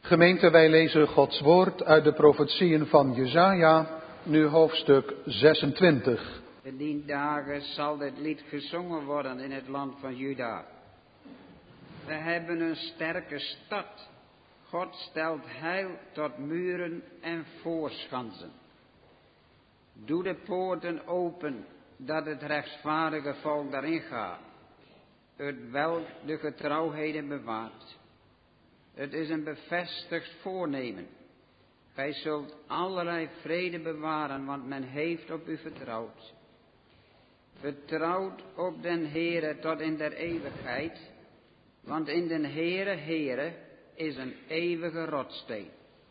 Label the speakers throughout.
Speaker 1: Gemeente, wij lezen Gods woord uit de profetieën van Jesaja, nu hoofdstuk 26.
Speaker 2: In die dagen zal dit lied gezongen worden in het land van Juda. We hebben een sterke stad. God stelt heil tot muren en voorschansen. Doe de poorten open, dat het rechtvaardige volk daarin gaat. Het welk de getrouwheden bewaart. Het is een bevestigd voornemen. Gij zult allerlei vrede bewaren, want men heeft op u vertrouwd. Vertrouwd op den Heere tot in der eeuwigheid, want in den Heere is een eeuwige rotsteen.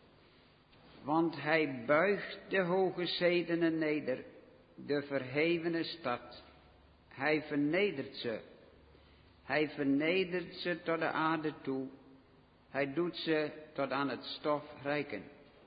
Speaker 2: Want hij buigt de hoge zetenen neder, de verhevene stad. Hij vernedert ze. Hij vernedert ze tot de aarde toe. Hij doet ze tot aan het stof reiken.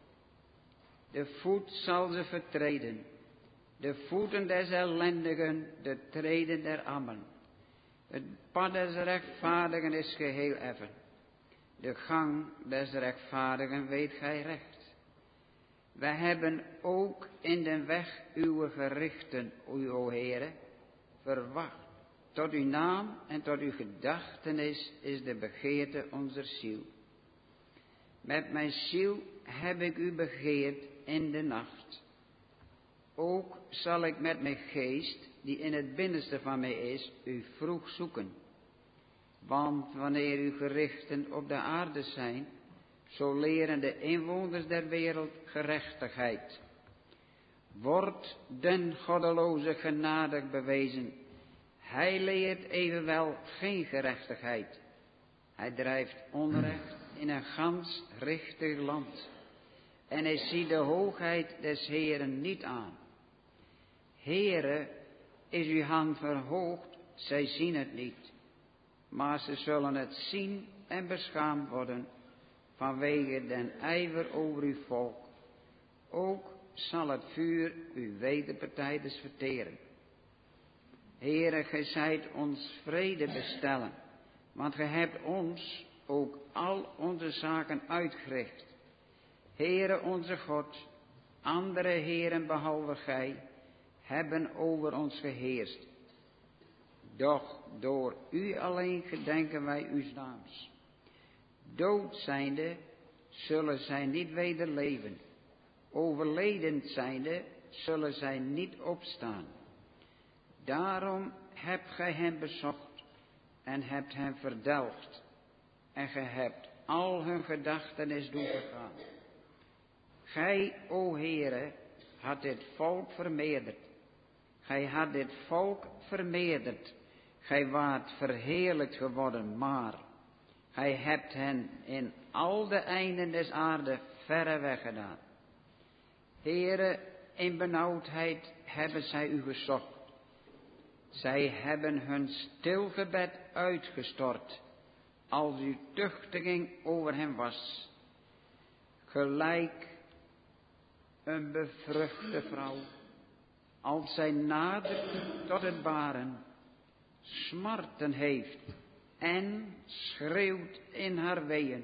Speaker 2: De voet zal ze vertreden. De voeten des ellendigen, de treden der armen. Het pad des rechtvaardigen is geheel effen. De gang des rechtvaardigen weet gij recht. Wij hebben ook in den weg uw gerichten, o Heere, verwacht. Tot uw naam en tot uw gedachtenis is de begeerte onze ziel. Met mijn ziel heb ik u begeerd in de nacht. Ook zal ik met mijn geest, die in het binnenste van mij is, u vroeg zoeken. Want wanneer uw gerichten op de aarde zijn, zo leren de inwoners der wereld gerechtigheid. Wordt den goddeloze genadig bewezen, hij leert evenwel geen gerechtigheid. Hij drijft onrecht in een gans richtig land. En hij ziet de hoogheid des Heeren niet aan. Heere, is uw hand verhoogd, zij zien het niet. Maar ze zullen het zien en beschaamd worden vanwege den ijver over uw volk. Ook zal het vuur uw wederpartijders verteren. Heere, gij zijt ons vrede bestellen, want gij hebt ons ook al onze zaken uitgericht. Heere onze God, andere heren behalve gij, hebben over ons geheerst. Doch door u alleen gedenken wij uw naams. Dood zijnde, zullen zij niet weder leven. Overleden zijnde, zullen zij niet opstaan. Daarom hebt gij hen bezocht en hebt hen verdelgd. En gij hebt al hun gedachtenis doen vergaan. Gij, o Heere, had dit volk vermeerderd. Gij had dit volk vermeerderd. Gij waart verheerlijkt geworden, maar gij hebt hen in al de einden des aarde verre weggedaan. Heere, in benauwdheid hebben zij u gezocht. Zij hebben hun stilgebed uitgestort, als uw tuchtiging over hen was. Gelijk een bevruchte vrouw, als zij nadert tot het baren, smarten heeft en schreeuwt in haar weeën.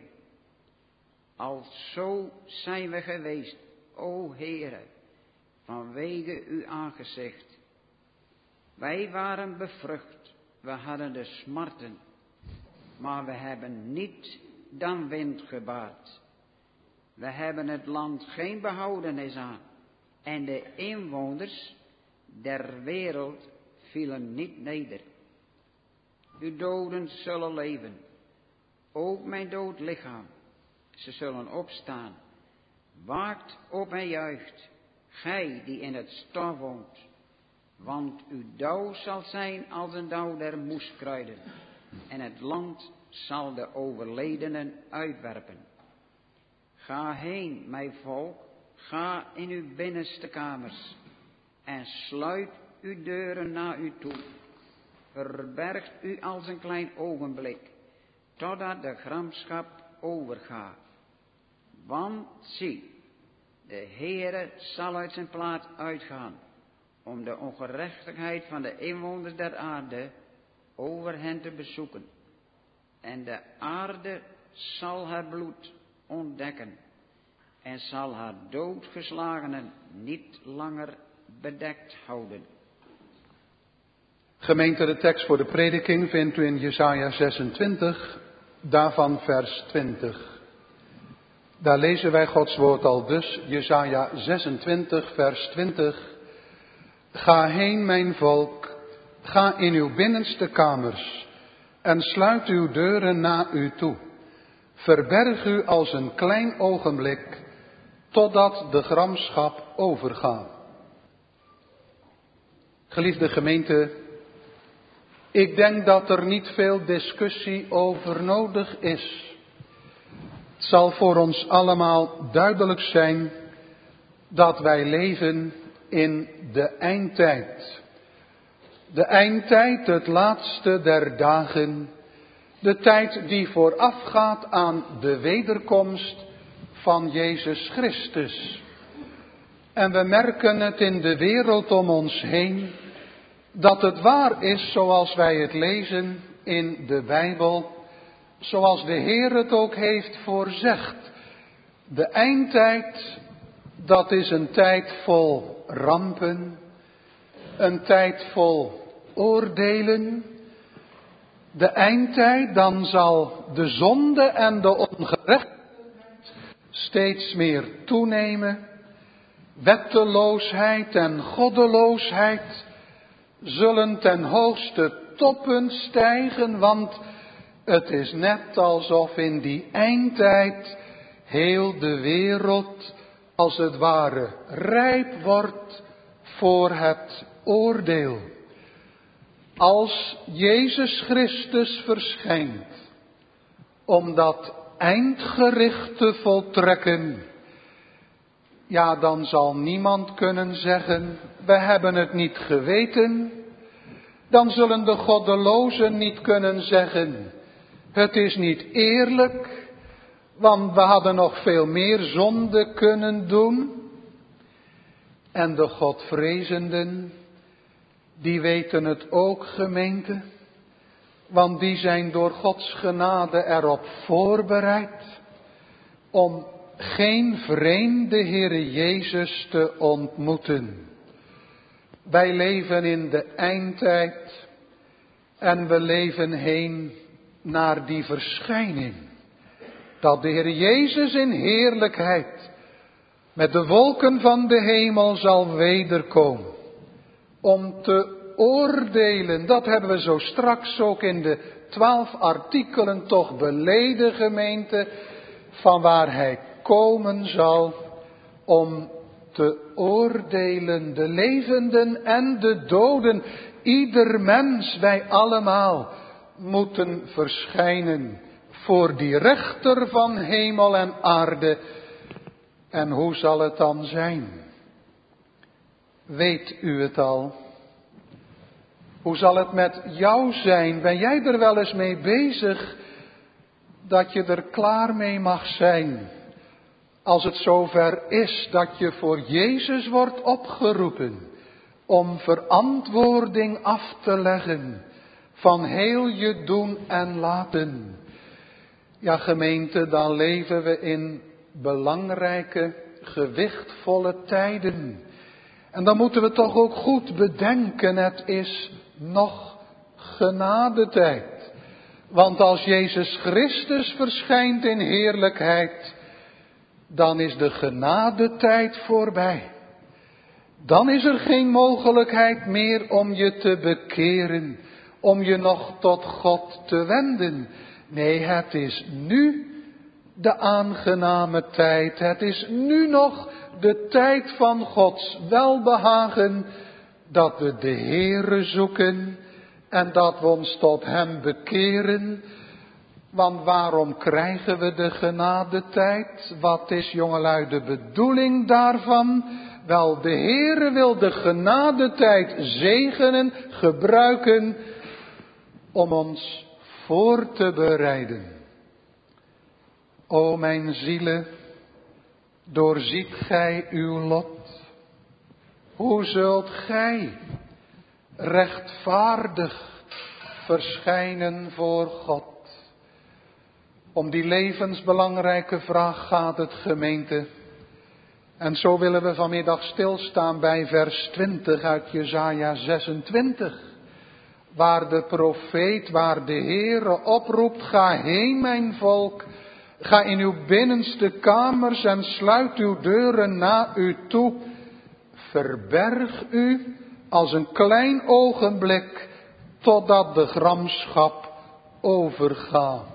Speaker 2: Alzo zijn we geweest, o Heere, vanwege uw aangezicht. Wij waren bevrucht, we hadden de smarten, maar we hebben niet dan wind gebaard. We hebben het land geen behoudenis aan en de inwoners der wereld vielen niet neder. Uw doden zullen leven, ook mijn dood lichaam. Ze zullen opstaan. Waakt op en juicht, gij die in het stof woont. Want uw dauw zal zijn als een dauw der moeskruiden. En het land zal de overledenen uitwerpen. Ga heen, mijn volk, ga in uw binnenste kamers. En sluit uw deuren naar u toe. Verbergt u als een klein ogenblik, totdat de gramschap overgaat. Want zie, de Heere zal uit zijn plaats uitgaan, om de ongerechtigheid van de inwoners der aarde over hen te bezoeken. En de aarde zal haar bloed ontdekken en zal haar doodgeslagenen niet langer bedekt houden.
Speaker 1: Gemeente, de tekst voor de prediking vindt u in Jesaja 26, daarvan vers 20. Daar lezen wij Gods woord al dus, Jesaja 26, vers 20. Ga heen, mijn volk, ga in uw binnenste kamers en sluit uw deuren na u toe. Verberg u als een klein ogenblik, totdat de gramschap overgaat. Geliefde gemeente, ik denk dat er niet veel discussie over nodig is. Het zal voor ons allemaal duidelijk zijn dat wij leven in de eindtijd. De eindtijd, het laatste der dagen, de tijd die voorafgaat aan de wederkomst van Jezus Christus. En we merken het in de wereld om ons heen, dat het waar is zoals wij het lezen in de Bijbel, zoals de Heer het ook heeft voorzegd. De eindtijd, dat is een tijd vol rampen, een tijd vol oordelen. De eindtijd, dan zal de zonde en de ongerechtigheid steeds meer toenemen. Wetteloosheid en goddeloosheid zullen ten hoogste toppen stijgen, want het is net alsof in die eindtijd heel de wereld als het ware rijp wordt voor het oordeel. Als Jezus Christus verschijnt om dat eindgericht te voltrekken, ja, dan zal niemand kunnen zeggen, we hebben het niet geweten. Dan zullen de goddelozen niet kunnen zeggen, het is niet eerlijk, want we hadden nog veel meer zonde kunnen doen. En de Godvrezenden, die weten het ook, gemeente, want die zijn door Gods genade erop voorbereid om geen vreemde Heere Jezus te ontmoeten. Wij leven in de eindtijd en we leven heen naar die verschijning. Dat de Heer Jezus in heerlijkheid met de wolken van de hemel zal wederkomen. Om te oordelen, dat hebben we zo straks ook in de 12 artikelen toch beleden, gemeente, van waar hij komen zal om te oordelen, de levenden en de doden. Ieder mens, wij allemaal, moeten verschijnen voor die rechter van hemel en aarde. En hoe zal het dan zijn? Weet u het al? Hoe zal het met jou zijn? Ben jij er wel eens mee bezig dat je er klaar mee mag zijn? Als het zover is dat je voor Jezus wordt opgeroepen om verantwoording af te leggen van heel je doen en laten. Ja, gemeente, dan leven we in belangrijke, gewichtvolle tijden. En dan moeten we toch ook goed bedenken, het is nog genadetijd. Want als Jezus Christus verschijnt in heerlijkheid, dan is de genadetijd voorbij. Dan is er geen mogelijkheid meer om je te bekeren, om je nog tot God te wenden. Nee, het is nu de aangename tijd. Het is nu nog de tijd van Gods welbehagen, dat we de Heere zoeken en dat we ons tot Hem bekeren. Want waarom krijgen we de genadetijd? Wat is, jongelui, de bedoeling daarvan? Wel, de Heere wil de genadetijd zegenen, gebruiken om ons voor te bereiden. O mijn zielen, doorziet gij uw lot? Hoe zult gij rechtvaardig verschijnen voor God? Om die levensbelangrijke vraag gaat het, gemeente. En zo willen we vanmiddag stilstaan bij vers 20 uit Jesaja 26. Waar de profeet, waar de Heere oproept, ga heen mijn volk. Ga in uw binnenste kamers en sluit uw deuren na u toe. Verberg u als een klein ogenblik, totdat de gramschap overgaat.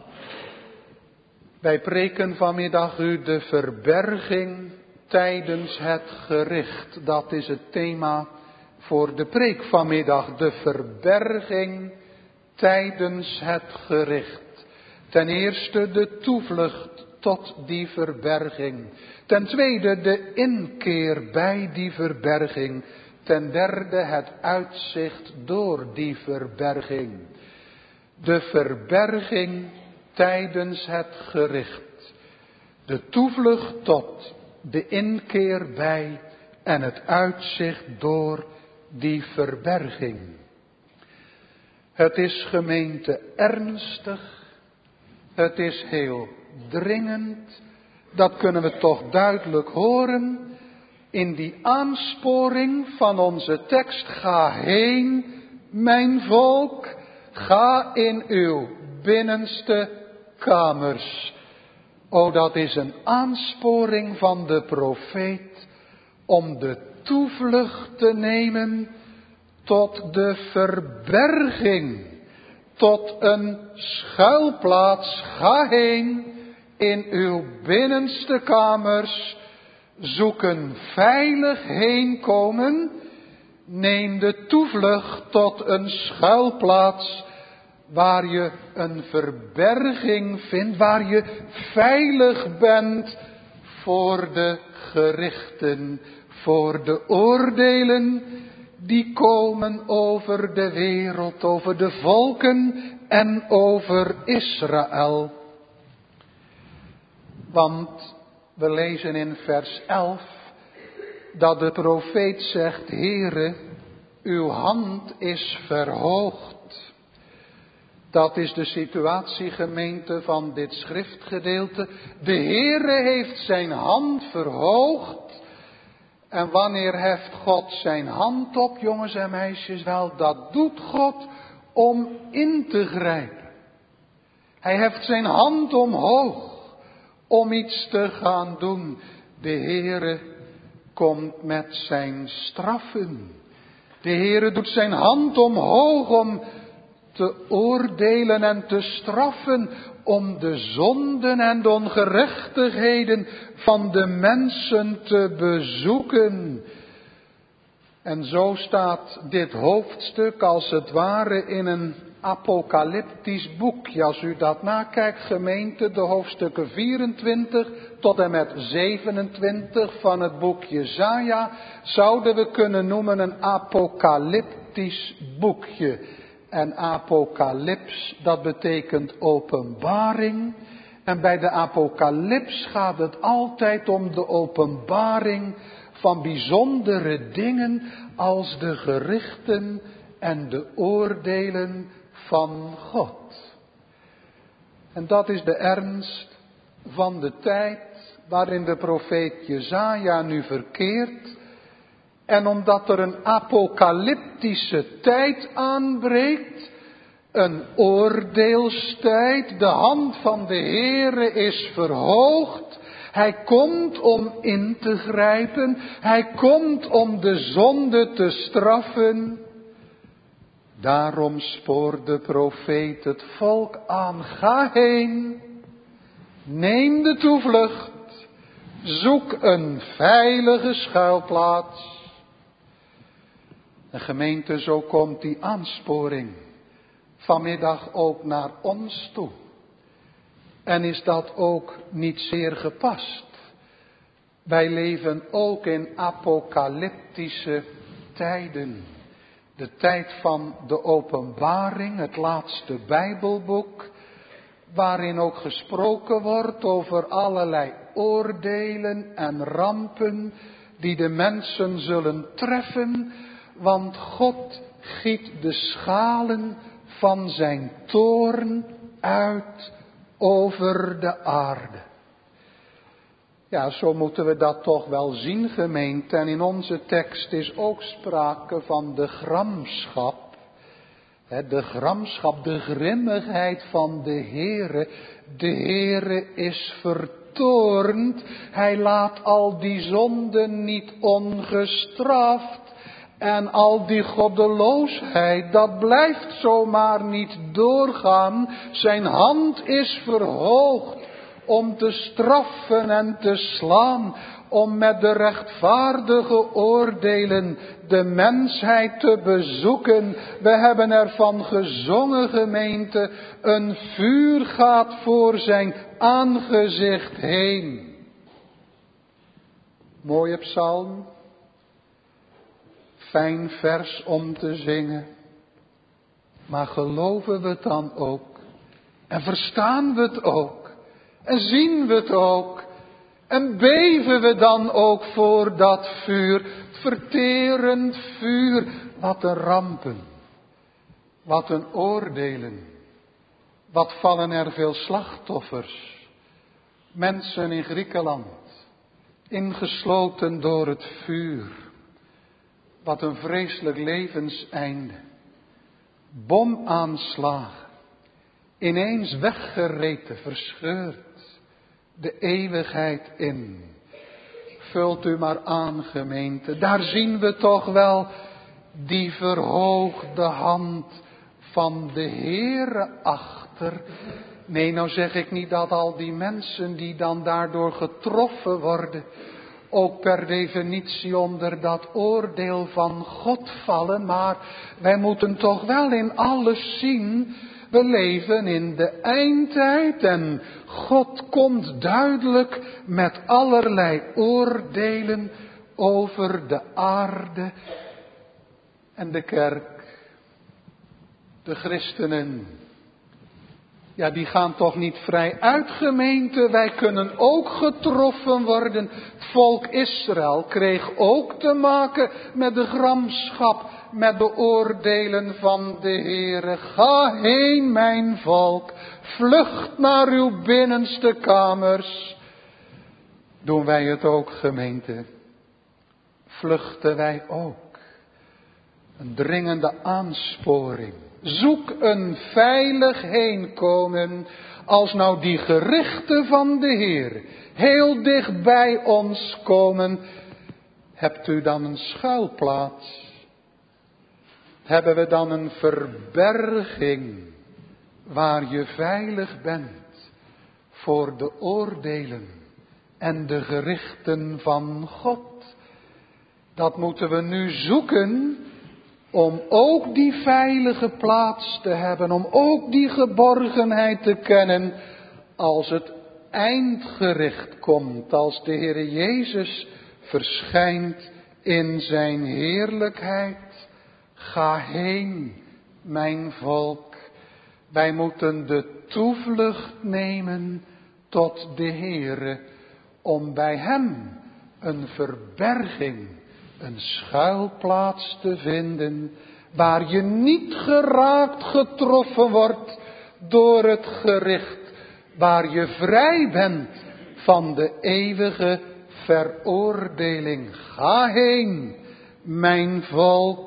Speaker 1: Wij preken vanmiddag u de verberging tijdens het gericht. Dat is het thema voor de preek vanmiddag. De verberging tijdens het gericht. Ten eerste de toevlucht tot die verberging. Ten tweede de inkeer bij die verberging. Ten derde het uitzicht door die verberging. De verberging tijdens het gericht. De toevlucht tot, de inkeer bij en het uitzicht door die verberging. Het is, gemeente, ernstig. Het is heel dringend. Dat kunnen we toch duidelijk horen in die aansporing van onze tekst. Ga heen, mijn volk, ga in uw binnenste kamers. O, dat is een aansporing van de profeet om de toevlucht te nemen tot de verberging, tot een schuilplaats. Ga heen in uw binnenste kamers, zoek een veilig heenkomen, neem de toevlucht tot een schuilplaats waar je een verberging vindt, waar je veilig bent voor de gerichten, voor de oordelen die komen over de wereld, over de volken en over Israël. Want we lezen in vers 11 dat de profeet zegt: Heere, uw hand is verhoogd. Dat is de situatie, gemeente, van dit schriftgedeelte. De Heere heeft zijn hand verhoogd. En wanneer heft God zijn hand op, jongens en meisjes? Wel, dat doet God om in te grijpen. Hij heft zijn hand omhoog om iets te gaan doen. De Heere komt met zijn straffen. De Heere doet zijn hand omhoog om te oordelen en te straffen, om de zonden en de ongerechtigheden van de mensen te bezoeken. En zo staat dit hoofdstuk als het ware in een apocalyptisch boekje. Als u dat nakijkt, gemeente, de hoofdstukken 24 tot en met 27 van het boek Jesaja, zouden we kunnen noemen een apocalyptisch boekje. En apocalyps, dat betekent openbaring. En bij de apocalyps gaat het altijd om de openbaring van bijzondere dingen als de gerichten en de oordelen van God. En dat is de ernst van de tijd waarin de profeet Jesaja nu verkeert. En omdat er een apocalyptische tijd aanbreekt, een oordeelstijd, de hand van de Heere is verhoogd. Hij komt om in te grijpen, hij komt om de zonde te straffen. Daarom spoort de profeet het volk aan: ga heen, neem de toevlucht, zoek een veilige schuilplaats. En gemeente, zo komt die aansporing vanmiddag ook naar ons toe. En is dat ook niet zeer gepast? Wij leven ook in apocalyptische tijden. De tijd van de openbaring, het laatste Bijbelboek, waarin ook gesproken wordt over allerlei oordelen en rampen die de mensen zullen treffen. Want God giet de schalen van zijn toorn uit over de aarde. Ja, zo moeten we dat toch wel zien, gemeente. En in onze tekst is ook sprake van de gramschap. De gramschap, de grimmigheid van de Heere. De Heere is vertoornd. Hij laat al die zonden niet ongestraft. En al die goddeloosheid, dat blijft zomaar niet doorgaan. Zijn hand is verhoogd om te straffen en te slaan, om met de rechtvaardige oordelen de mensheid te bezoeken. We hebben ervan gezongen, gemeente, een vuur gaat voor zijn aangezicht heen. Mooie psalm, fijn vers om te zingen, maar geloven we het dan ook? En verstaan we het ook? En zien we het ook? En beven we dan ook voor dat vuur, verterend vuur? Wat een rampen, wat een oordelen, wat vallen er veel slachtoffers. Mensen in Griekenland, ingesloten door het vuur. Wat een vreselijk levenseinde. Bomaanslagen, ineens weggereten, verscheurd. De eeuwigheid in. Vult u maar aan, gemeente. Daar zien we toch wel die verhoogde hand van de Heere achter. Nee, nou zeg ik niet dat al die mensen die dan daardoor getroffen worden, ook per definitie onder dat oordeel van God vallen. Maar wij moeten toch wel in alles zien. We leven in de eindtijd en God komt duidelijk met allerlei oordelen over de aarde en de kerk. De christenen, ja, die gaan toch niet vrij uit, gemeente. Wij kunnen ook getroffen worden. Het volk Israël kreeg ook te maken met de gramschap, met de oordelen van de Heere. Ga heen, mijn volk, vlucht naar uw binnenste kamers. Doen wij het ook, gemeente? Vluchten wij ook? Een dringende aansporing. Zoek een veilig heenkomen, als nou die gerichten van de Heer heel dicht bij ons komen. Hebt u dan een schuilplaats? Hebben we dan een verberging waar je veilig bent voor de oordelen en de gerichten van God? Dat moeten we nu zoeken om ook die veilige plaats te hebben, om ook die geborgenheid te kennen als het eindgericht komt, als de Heere Jezus verschijnt in zijn heerlijkheid. Ga heen, mijn volk. Wij moeten de toevlucht nemen tot de Heere, om bij hem een verberging, een schuilplaats te vinden, waar je niet geraakt getroffen wordt door het gericht, waar je vrij bent van de eeuwige veroordeling. Ga heen, mijn volk.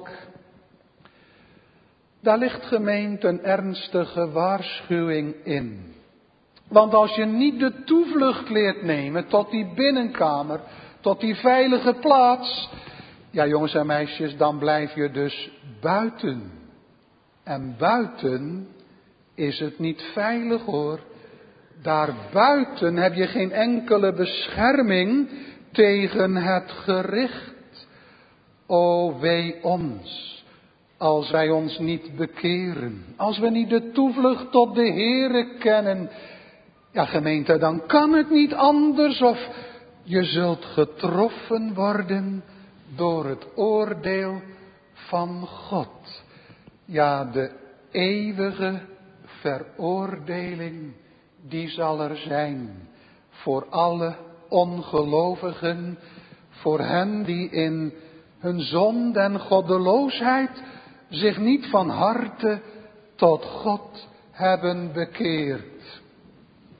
Speaker 1: Daar ligt, gemeente, een ernstige waarschuwing in. Want als je niet de toevlucht leert nemen tot die binnenkamer, tot die veilige plaats, ja, jongens en meisjes, dan blijf je dus buiten. En buiten is het niet veilig, hoor. Daar buiten heb je geen enkele bescherming tegen het gericht. O, wee ons, als wij ons niet bekeren, als we niet de toevlucht tot de Heere kennen. Ja, gemeente, dan kan het niet anders, of je zult getroffen worden door het oordeel van God. Ja, de eeuwige veroordeling, die zal er zijn voor alle ongelovigen, voor hen die in hun zonde en goddeloosheid zich niet van harte tot God hebben bekeerd.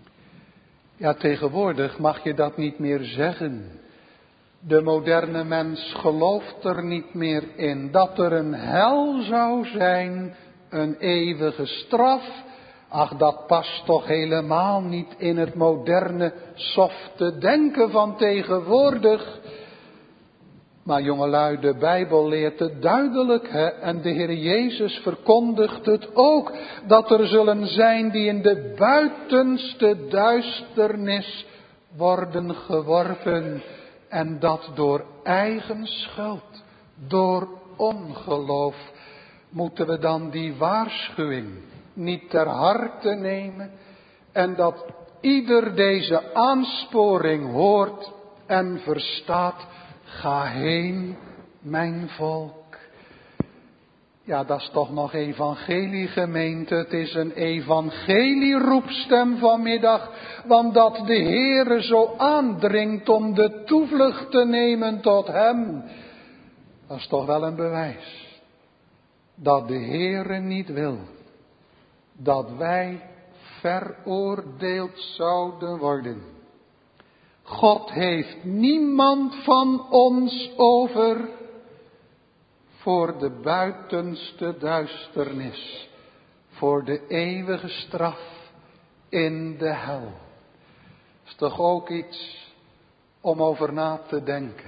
Speaker 1: Ja, tegenwoordig mag je dat niet meer zeggen. De moderne mens gelooft er niet meer in dat er een hel zou zijn, een eeuwige straf. Ach, dat past toch helemaal niet in het moderne, softe denken van tegenwoordig. Maar jongelui, de Bijbel leert het duidelijk, hè? En de Heer Jezus verkondigt het ook, dat er zullen zijn die in de buitenste duisternis worden geworpen. En dat door eigen schuld, door ongeloof. Moeten we dan die waarschuwing niet ter harte nemen en dat ieder deze aansporing hoort en verstaat. Ga heen, mijn volk. Ja, dat is toch nog evangelie, gemeente. Het is een evangelie roepstem vanmiddag, want dat de Heere zo aandringt om de toevlucht te nemen tot hem. Dat is toch wel een bewijs dat de Heere niet wil dat wij veroordeeld zouden worden. God heeft niemand van ons over voor de buitenste duisternis, voor de eeuwige straf in de hel. Dat is toch ook iets om over na te denken,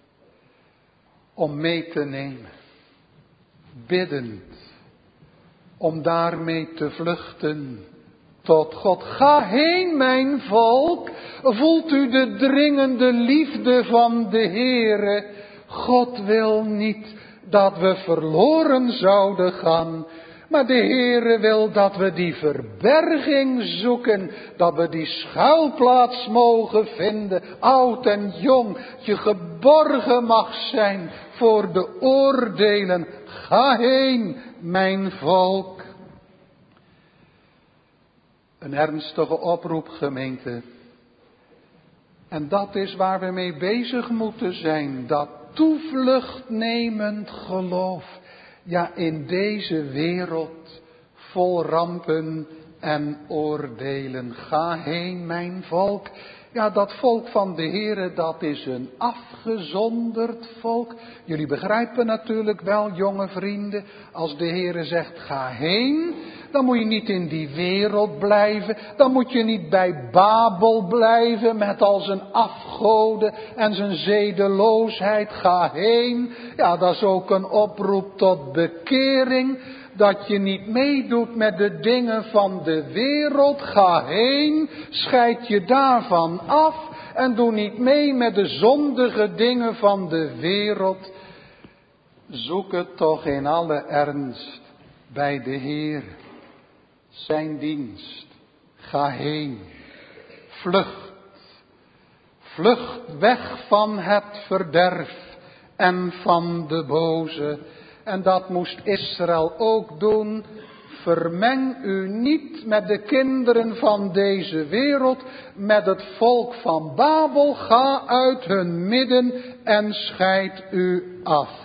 Speaker 1: om mee te nemen, biddend, om daarmee te vluchten tot God. Ga heen, mijn volk. Voelt u de dringende liefde van de Heere? God wil niet dat we verloren zouden gaan. Maar de Heere wil dat we die verberging zoeken. Dat we die schuilplaats mogen vinden. Oud en jong. Je geborgen mag zijn voor de oordelen. Ga heen, mijn volk. Een ernstige oproep, gemeente. En dat is waar we mee bezig moeten zijn. Dat toevluchtnemend geloof. Ja, in deze wereld vol rampen en oordelen. Ga heen, mijn volk. Ja, dat volk van de Heere, dat is een afgezonderd volk. Jullie begrijpen natuurlijk wel, jonge vrienden, als de Heere zegt, ga heen, dan moet je niet in die wereld blijven. Dan moet je niet bij Babel blijven met al zijn afgoden en zijn zedeloosheid. Ga heen. Ja, dat is ook een oproep tot bekering. Dat je niet meedoet met de dingen van de wereld. Ga heen, scheid je daarvan af en doe niet mee met de zondige dingen van de wereld. Zoek het toch in alle ernst bij de Heer. Zijn dienst. Ga heen. Vlucht. Vlucht weg van het verderf en van de boze. En dat moest Israël ook doen. Vermeng u niet met de kinderen van deze wereld, met het volk van Babel. Ga uit hun midden en scheid u af.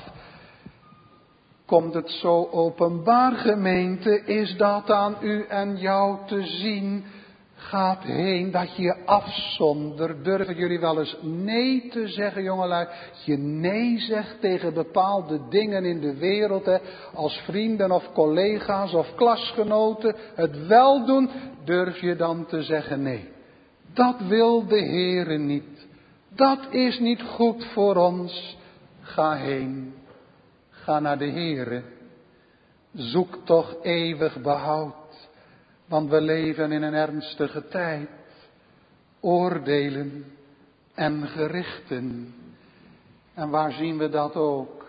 Speaker 1: Komt het zo openbaar, gemeente, is dat aan u en jou te zien. Gaat heen, dat je je afzondert. Durven jullie wel eens nee te zeggen, jongelui? Dat je nee zegt tegen bepaalde dingen in de wereld, hè? Als vrienden of collega's of klasgenoten het wel doen, durf je dan te zeggen nee. Dat wil de Heere niet. Dat is niet goed voor ons. Ga heen. Ga naar de Heere. Zoek toch eeuwig behoud. Want we leven in een ernstige tijd. Oordelen en gerichten. En waar zien we dat ook?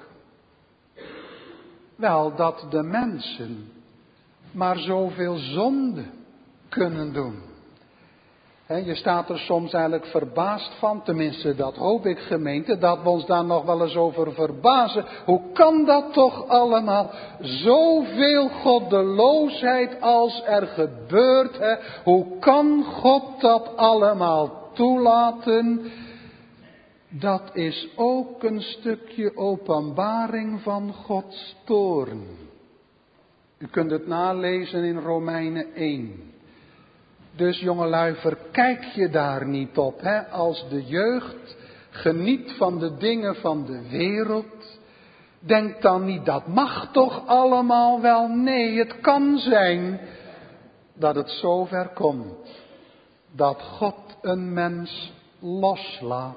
Speaker 1: Wel, dat de mensen maar zoveel zonde kunnen doen. Je staat er soms eigenlijk verbaasd van, tenminste dat hoop ik, gemeente, dat we ons daar nog wel eens over verbazen. Hoe kan dat toch allemaal? Zoveel goddeloosheid als er gebeurt. Hoe kan God dat allemaal toelaten? Dat is ook een stukje openbaring van Gods toorn. U kunt het nalezen in Romeinen 1. Dus jongelui, verkijk je daar niet op, hè? Als de jeugd geniet van de dingen van de wereld. Denk dan niet, dat mag toch allemaal wel? Nee, het kan zijn dat het zover komt dat God een mens loslaat.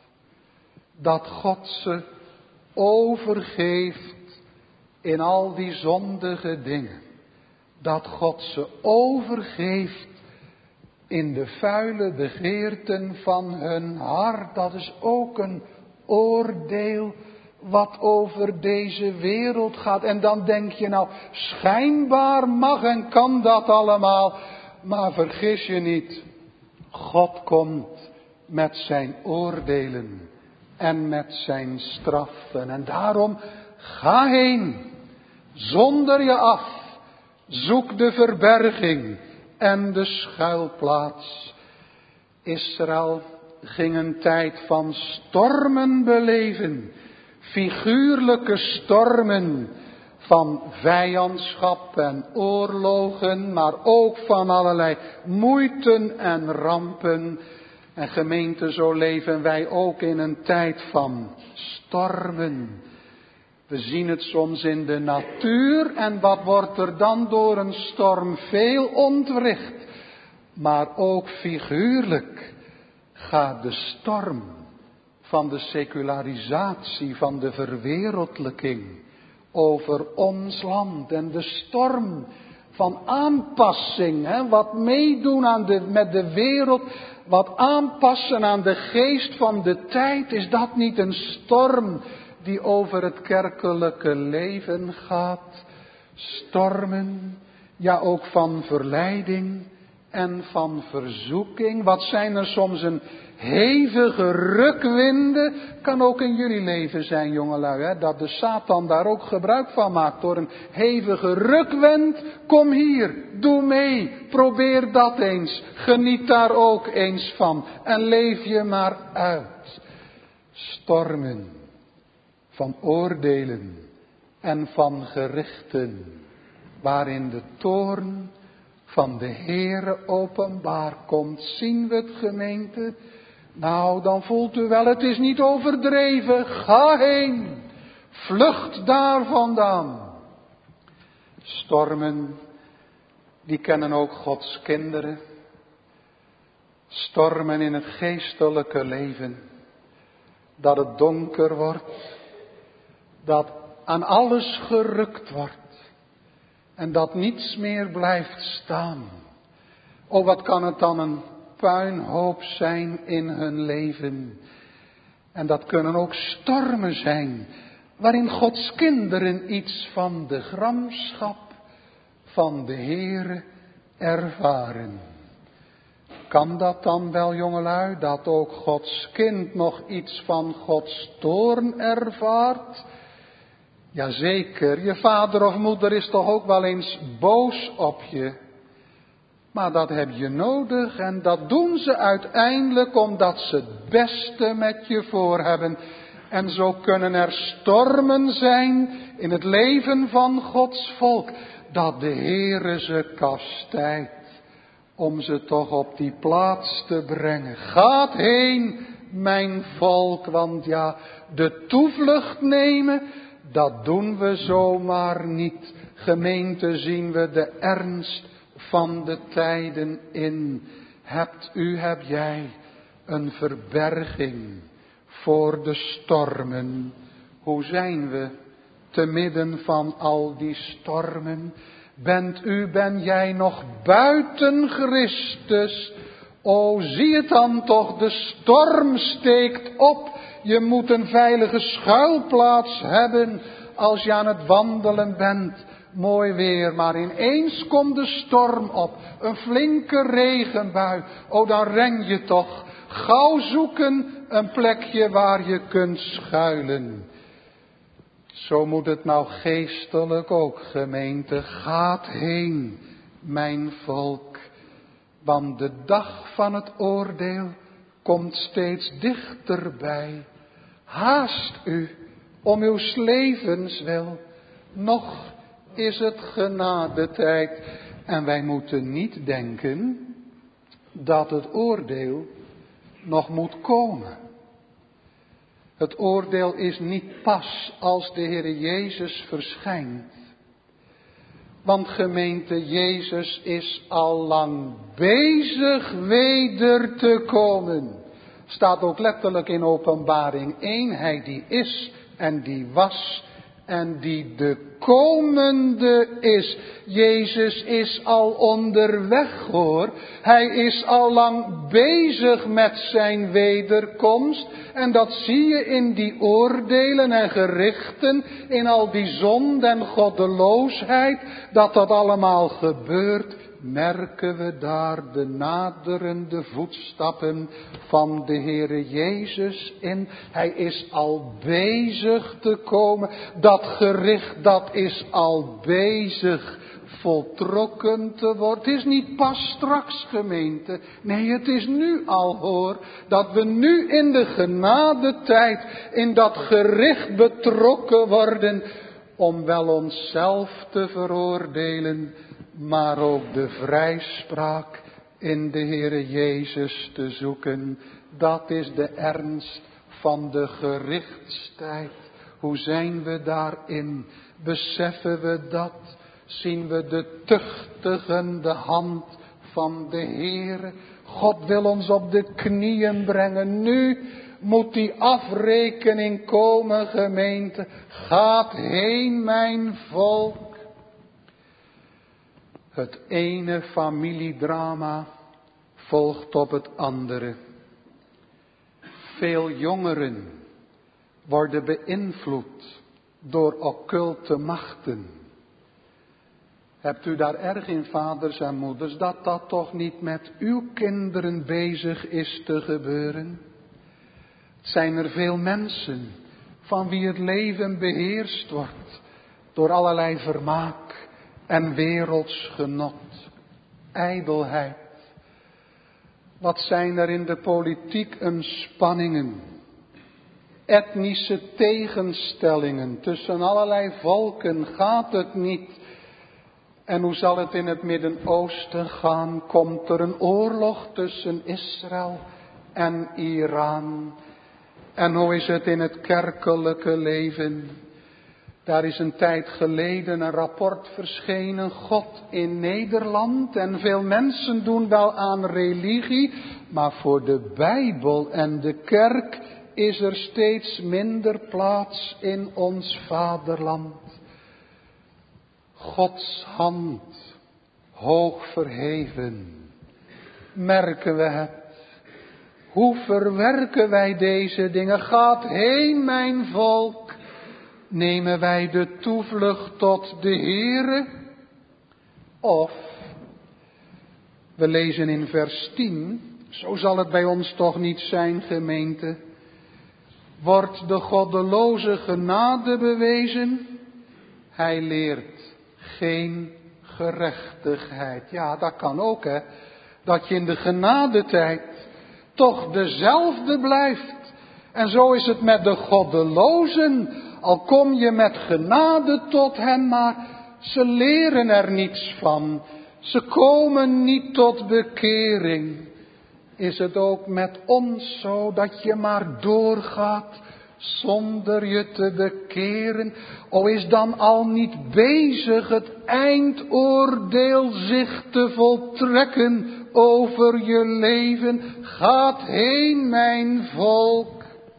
Speaker 1: Dat God ze overgeeft in al die zondige dingen. Dat God ze overgeeft in de vuile begeerten van hun hart. Dat is ook een oordeel wat over deze wereld gaat. En dan denk je nou, schijnbaar mag en kan dat allemaal. Maar vergis je niet, God komt met zijn oordelen en met zijn straffen. En daarom ga heen, zonder je af. Zoek de verberging en de schuilplaats. Israël ging een tijd van stormen beleven. Figuurlijke stormen van vijandschap en oorlogen, maar ook van allerlei moeiten en rampen. En gemeente, zo leven wij ook in een tijd van stormen. We zien het soms in de natuur en wat wordt er dan door een storm veel ontwricht. Maar ook figuurlijk gaat de storm van de secularisatie, van de verwereldlijking over ons land. En de storm van aanpassing, hè, wat meedoen met de wereld, wat aanpassen aan de geest van de tijd. Is dat niet een storm die over het kerkelijke leven gaat? Stormen, ja ook van verleiding en van verzoeking. Wat zijn er soms een hevige rukwinden. Kan ook in jullie leven zijn, jongelui, hè, dat de Satan daar ook gebruik van maakt door een hevige rukwind. Kom hier, doe mee, probeer dat eens, geniet daar ook eens van en leef je maar uit. Stormen van oordelen en van gerichten, waarin de toorn van de Heere openbaar komt. Zien we het, gemeente? Nou, dan voelt u wel, het is niet overdreven. Ga heen, vlucht daar vandaan. Stormen, die kennen ook Gods kinderen. Stormen in het geestelijke leven. Dat het donker wordt. Dat aan alles gerukt wordt. En dat niets meer blijft staan. Oh, wat kan het dan een puinhoop zijn in hun leven. En dat kunnen ook stormen zijn, waarin Gods kinderen iets van de gramschap van de Heere ervaren. Kan dat dan wel, jongelui, dat ook Gods kind nog iets van Gods toorn ervaart? Jazeker, je vader of moeder is toch ook wel eens boos op je. Maar dat heb je nodig en dat doen ze uiteindelijk omdat ze het beste met je voor hebben. En zo kunnen er stormen zijn in het leven van Gods volk, dat de Heere ze kastijdt om ze toch op die plaats te brengen. Gaat heen, mijn volk, want ja, de toevlucht nemen, dat doen we zomaar niet. Gemeente, zien we de ernst van de tijden in. Heb jij een verberging voor de stormen? Hoe zijn we te midden van al die stormen? Ben jij nog buiten Christus? O, zie het dan toch, de storm steekt op. Je moet een veilige schuilplaats hebben als je aan het wandelen bent. Mooi weer, maar ineens komt de storm op. Een flinke regenbui. O, dan ren je toch. Gauw zoeken een plekje waar je kunt schuilen. Zo moet het nou geestelijk ook, gemeente. Gaat heen, mijn volk. Want de dag van het oordeel komt steeds dichterbij. Haast u om uw levens wil. Nog is het genadetijd. En wij moeten niet denken dat het oordeel nog moet komen. Het oordeel is niet pas als de Heer Jezus verschijnt. Want gemeente, Jezus is al lang bezig weder te komen. Staat ook letterlijk in Openbaring 1. Hij die is en die was en die de komende is. Jezus is al onderweg hoor. Hij is al lang bezig met zijn wederkomst. En dat zie je in die oordelen en gerichten. In al die zonde en goddeloosheid. Dat allemaal gebeurt. Merken we daar de naderende voetstappen van de Heere Jezus in. Hij is al bezig te komen. Dat gericht, dat is al bezig voltrokken te worden. Het is niet pas straks, gemeente. Nee, het is nu al hoor. Dat we nu in de genadetijd in dat gericht betrokken worden. Om wel onszelf te veroordelen. Maar ook de vrijspraak in de Heere Jezus te zoeken. Dat is de ernst van de gerichtstijd. Hoe zijn we daarin? Beseffen we dat? Zien we de tuchtigende hand van de Heere? God wil ons op de knieën brengen. Nu moet die afrekening komen, gemeente. Gaat heen, mijn volk. Het ene familiedrama volgt op het andere. Veel jongeren worden beïnvloed door occulte machten. Hebt u daar erg in, vaders en moeders, dat dat toch niet met uw kinderen bezig is te gebeuren? Het zijn er veel mensen van wie het leven beheerst wordt door allerlei vermaak en werelds genot, ijdelheid. Wat zijn er in de politiek een spanningen, etnische tegenstellingen tussen allerlei volken, gaat het niet. En hoe zal het in het Midden-Oosten gaan? Komt er een oorlog tussen Israël en Iran? En hoe is het in het kerkelijke leven? Daar is een tijd geleden een rapport verschenen, God in Nederland. En veel mensen doen wel aan religie, maar voor de Bijbel en de kerk is er steeds minder plaats in ons vaderland. Gods hand, hoog verheven, merken we het. Hoe verwerken wij deze dingen? Gaat heen, mijn volk. Nemen wij de toevlucht tot de Heere? Of, we lezen in vers 10, zo zal het bij ons toch niet zijn, gemeente. Wordt de goddeloze genade bewezen? Hij leert geen gerechtigheid. Ja, dat kan ook, hè. Dat je in de genadetijd toch dezelfde blijft. En zo is het met de goddelozen. Al kom je met genade tot hen, maar ze leren er niets van. Ze komen niet tot bekering. Is het ook met ons zo dat je maar doorgaat zonder je te bekeren? O, is dan al niet bezig het eindoordeel zich te voltrekken over je leven? Gaat heen, mijn volk.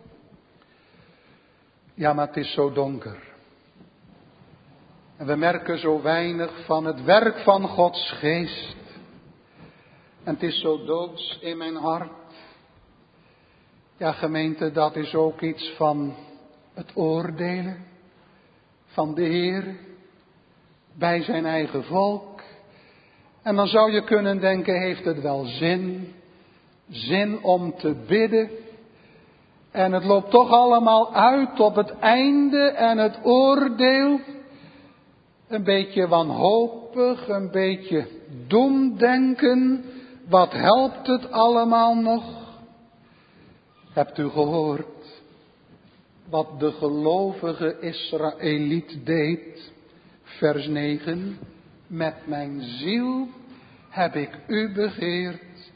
Speaker 1: Ja, maar het is zo donker. En we merken zo weinig van het werk van Gods geest. En het is zo doods in mijn hart. Ja, gemeente, dat is ook iets van het oordelen van de Heer bij zijn eigen volk. En dan zou je kunnen denken, heeft het wel zin? Zin om te bidden? En het loopt toch allemaal uit op het einde en het oordeel. Een beetje wanhopig, een beetje doemdenken. Wat helpt het allemaal nog? Hebt u gehoord wat de gelovige Israëliet deed? Vers 9. Met mijn ziel heb ik u begeerd.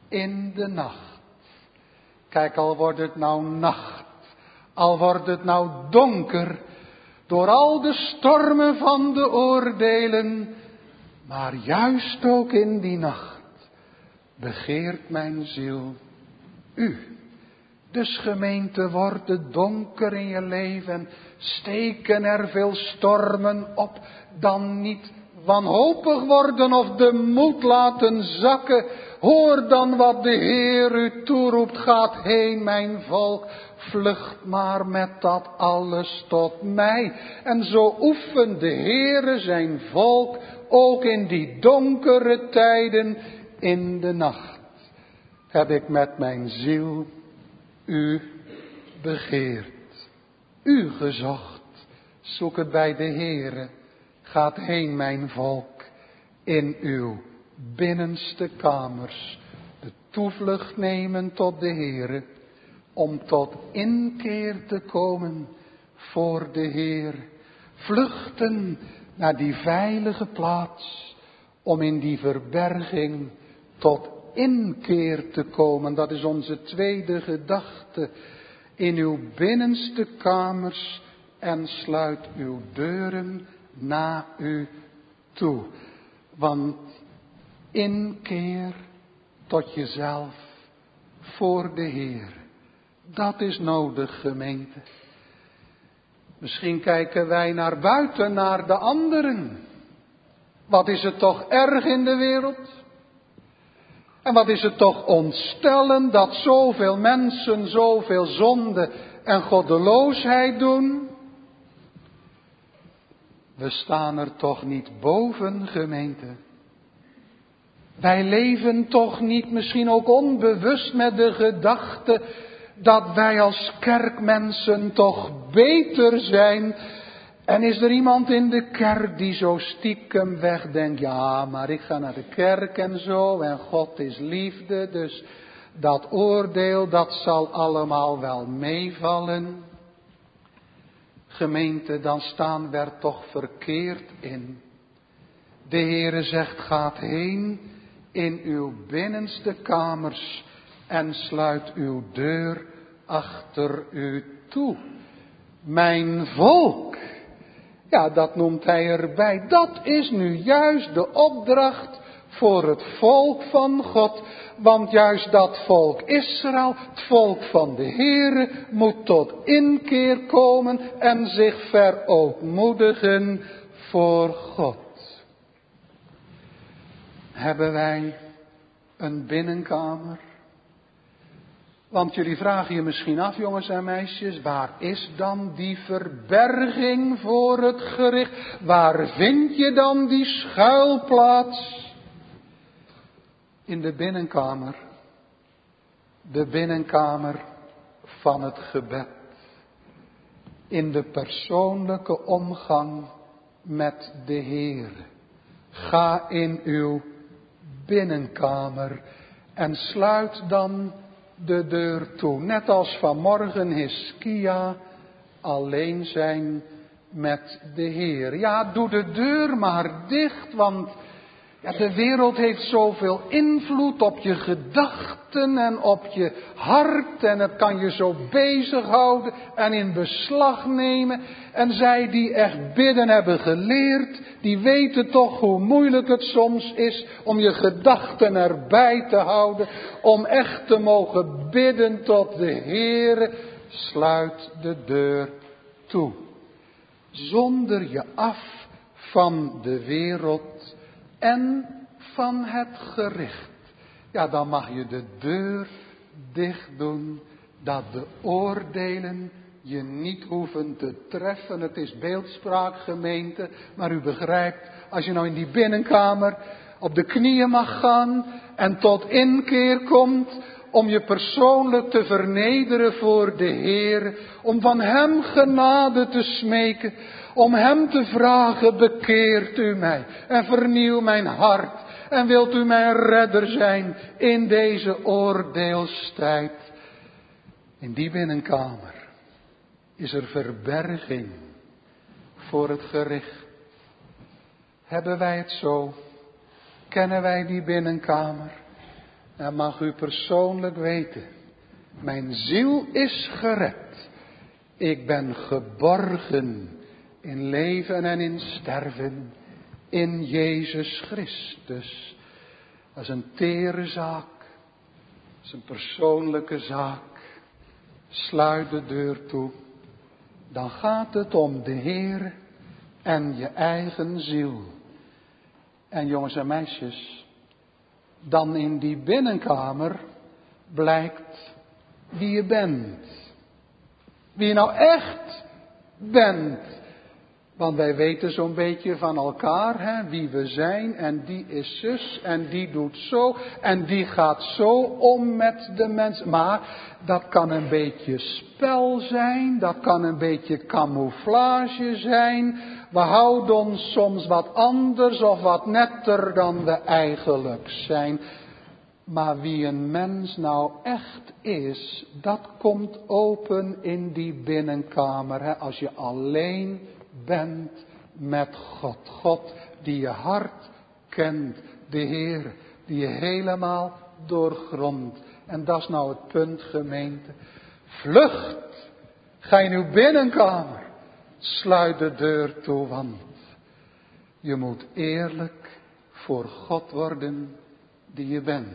Speaker 1: in de nacht. Kijk, al wordt het nou nacht, al wordt het nou donker, door al de stormen van de oordelen, maar juist ook in die nacht begeert mijn ziel u. Dus gemeente, wordt het donker in je leven en steken er veel stormen op, dan niet wanhopig worden of de moed laten zakken. Hoor dan wat de Heer u toeroept, gaat heen mijn volk, vlucht maar met dat alles tot mij. En zo oefent de Heere zijn volk ook in die donkere tijden. In de nacht heb ik met mijn ziel u begeerd, u gezocht, zoek het bij de Heere. Gaat heen mijn volk in uw binnenste kamers, de toevlucht nemen tot de Heere, om tot inkeer te komen voor de Heer. Vluchten naar die veilige plaats, om in die verberging tot inkeer te komen. Dat is onze tweede gedachte. In uw binnenste kamers en sluit uw deuren na u toe. Want inkeer tot jezelf voor de Heer, dat is nodig, gemeente. Misschien kijken wij naar buiten, naar de anderen. Wat is het toch erg in de wereld? En wat is het toch ontstellend dat zoveel mensen zoveel zonde en goddeloosheid doen? We staan er toch niet boven, gemeente. Wij leven toch niet, misschien ook onbewust, met de gedachte dat wij als kerkmensen toch beter zijn. En is er iemand in de kerk die zo stiekem wegdenkt, ja, maar ik ga naar de kerk en zo, en God is liefde, dus dat oordeel, dat zal allemaal wel meevallen. Gemeente, dan staan we er toch verkeerd in. De Heere zegt, gaat heen in uw binnenste kamers en sluit uw deur achter u toe. Mijn volk, ja, dat noemt hij erbij. Dat is nu juist de opdracht voor het volk van God. Want juist dat volk Israël, het volk van de Heere, moet tot inkeer komen en zich verootmoedigen voor God. Hebben wij een binnenkamer? Want jullie vragen je misschien af, jongens en meisjes, waar is dan die verberging voor het gericht? Waar vind je dan die schuilplaats? In de binnenkamer. De binnenkamer van het gebed. In de persoonlijke omgang met de Heer. Ga in uw binnenkamer en sluit dan de deur toe. Net als vanmorgen Hiskia alleen zijn met de Heer. Ja, doe de deur maar dicht, want ja, de wereld heeft zoveel invloed op je gedachten en op je hart. En het kan je zo bezighouden en in beslag nemen. En zij die echt bidden hebben geleerd, die weten toch hoe moeilijk het soms is om je gedachten erbij te houden. Om echt te mogen bidden tot de Heere. Sluit de deur toe. Zonder je af van de wereld en van het gericht. Ja, dan mag je de deur dicht doen, dat de oordelen je niet hoeven te treffen. Het is beeldspraak, gemeente, maar u begrijpt, als je nou in die binnenkamer op de knieën mag gaan en tot inkeer komt, om je persoonlijk te vernederen voor de Heer, om van Hem genade te smeken, om Hem te vragen, bekeert u mij en vernieuw mijn hart en wilt u mijn redder zijn in deze oordeelstijd. In die binnenkamer is er verberging voor het gericht. Hebben wij het zo? Kennen wij die binnenkamer? En mag u persoonlijk weten, mijn ziel is gered. Ik ben geborgen in leven en in sterven in Jezus Christus. Dat is een tere zaak. Dat is een persoonlijke zaak. Sluit de deur toe. Dan gaat het om de Heer en je eigen ziel. En jongens en meisjes, dan in die binnenkamer blijkt wie je bent. Wie je nou echt bent. Want wij weten zo'n beetje van elkaar, hè, wie we zijn. En die is zus en die doet zo. En die gaat zo om met de mensen. Maar dat kan een beetje spel zijn. Dat kan een beetje camouflage zijn. We houden ons soms wat anders of wat netter dan we eigenlijk zijn. Maar wie een mens nou echt is, dat komt open in die binnenkamer. Hè? Als je alleen bent met God. God die je hart kent. De Heer die je helemaal doorgrondt. En dat is nou het punt, gemeente. Vlucht. Ga in uw binnenkamer. Sluit de deur toe, want je moet eerlijk voor God worden die je bent.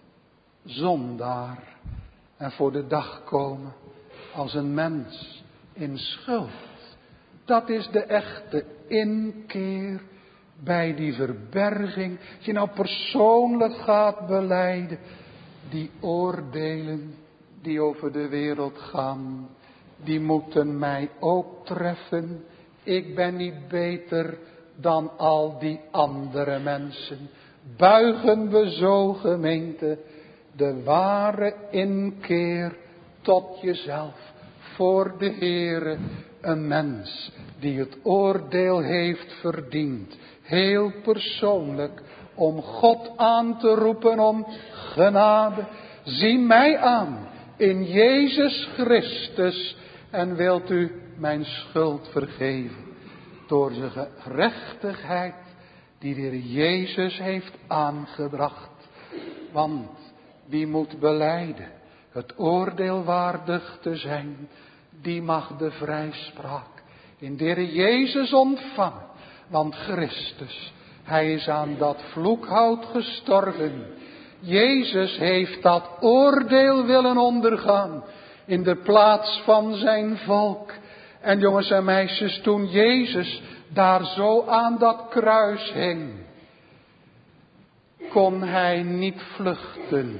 Speaker 1: Zondaar. En voor de dag komen als een mens in schuld. Dat is de echte inkeer bij die verberging. Als je nou persoonlijk gaat belijden. Die oordelen die over de wereld gaan. Die moeten mij ook treffen. Ik ben niet beter dan al die andere mensen. Buigen we zo, gemeente, de ware inkeer tot jezelf. Voor de Heere, een mens die het oordeel heeft verdiend. Heel persoonlijk, om God aan te roepen om genade. Zie mij aan in Jezus Christus en wilt u mijn schuld vergeven. Door de gerechtigheid die de Heer Jezus heeft aangebracht. Want wie moet belijden het oordeel waardig te zijn, die mag de vrijspraak in de Heer Jezus ontvangen. Want Christus, hij is aan dat vloekhout gestorven. Jezus heeft dat oordeel willen ondergaan in de plaats van zijn volk. En jongens en meisjes, toen Jezus daar zo aan dat kruis hing, kon hij niet vluchten.